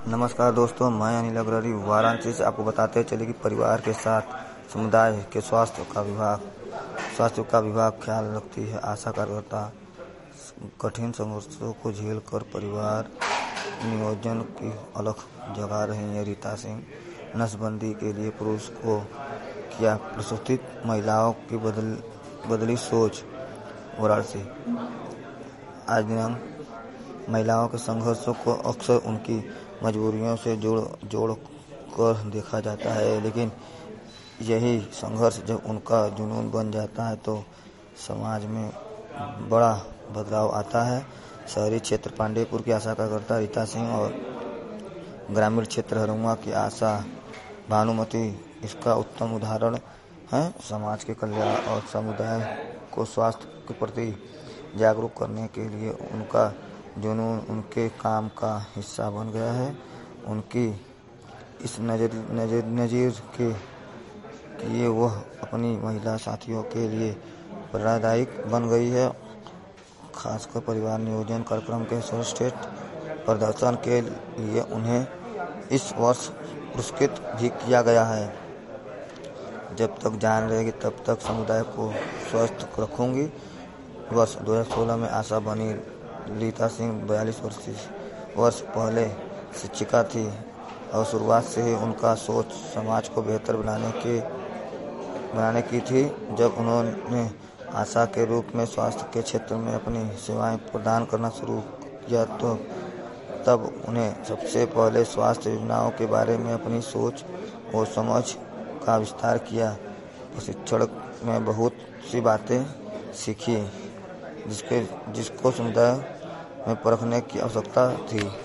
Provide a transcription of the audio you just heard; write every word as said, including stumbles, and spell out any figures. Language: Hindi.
नमस्कार दोस्तों, मैं अनिल अग्रवाल वाराणसी से आपको बताते चले कि परिवार के साथ समुदाय के स्वास्थ्य का विभाग स्वास्थ्य का विभाग ख्याल रखती है। आशा कार्यकर्ता कठिन संघर्षों को झेल कर परिवार नियोजन की अलख जगा रही है। रीता सिंह नसबंदी के लिए पुरुष को किया प्रसूतित, महिलाओं की बदल बदली सोच। वाराणसी आज दिनांक महिलाओं के संघर्षों को अक्सर उनकी मजबूरियों से जोड़ जोड़ कर देखा जाता है, लेकिन यही संघर्ष जब उनका जुनून बन जाता है तो समाज में बड़ा बदलाव आता है। शहरी क्षेत्र पांडेपुर की आशा कार्यकर्ता रीता सिंह और ग्रामीण क्षेत्र हरुआ की आशा भानुमति इसका उत्तम उदाहरण है। समाज के कल्याण और समुदाय को स्वास्थ्य के प्रति जागरूक करने के लिए उनका जुनून उनके काम का हिस्सा बन गया है। उनकी इस नजर नजर नजीर के लिए वह अपनी महिला साथियों के लिए प्रेरणादायक बन गई है। खासकर परिवार नियोजन कार्यक्रम के सर्वश्रेष्ठ प्रदर्शन के लिए उन्हें इस वर्ष पुरस्कृत भी किया गया है। जब तक जान रहेगी तब तक समुदाय को स्वस्थ रखूंगी। वर्ष दो हज़ार सोलह में आशा बनी रीता सिंह बयालीस वर्ष पहले शिक्षिका थी और शुरुआत से ही उनका सोच समाज को बेहतर बनाने के बनाने की थी। जब उन्होंने आशा के रूप में स्वास्थ्य के क्षेत्र में अपनी सेवाएं प्रदान करना शुरू किया तो तब उन्हें सबसे पहले स्वास्थ्य योजनाओं के बारे में अपनी सोच और समझ का विस्तार किया। प्रशिक्षण में बहुत सी बातें सीखी जिसके जिसको समुदाय में परखने की आवश्यकता थी।